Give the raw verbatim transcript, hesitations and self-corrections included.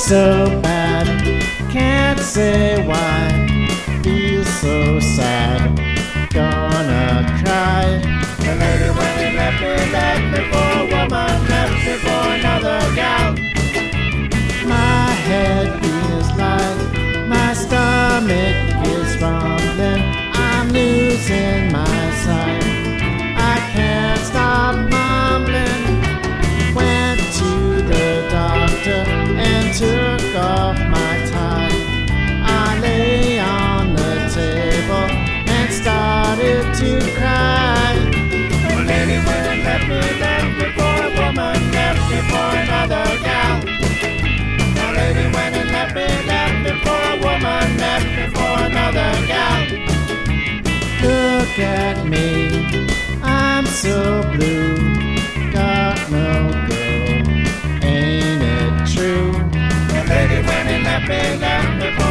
so bad, can't say why. Feel so sad, gonna cry. The lady when he left me, left me for a woman, left me for another gal. My head feels light, my stomach is rumbling, I'm losing my sight. I can't stop mumbling. Went to the doctor and took off my tie. I lay on the table and started to cry. The lady went and left me, left me for a woman, left me for another gal. The lady went and left me, left me for a woman, left me for another gal. Look at me, I'm so blue, got no girl, ain't it true? The lady went and left me, left me for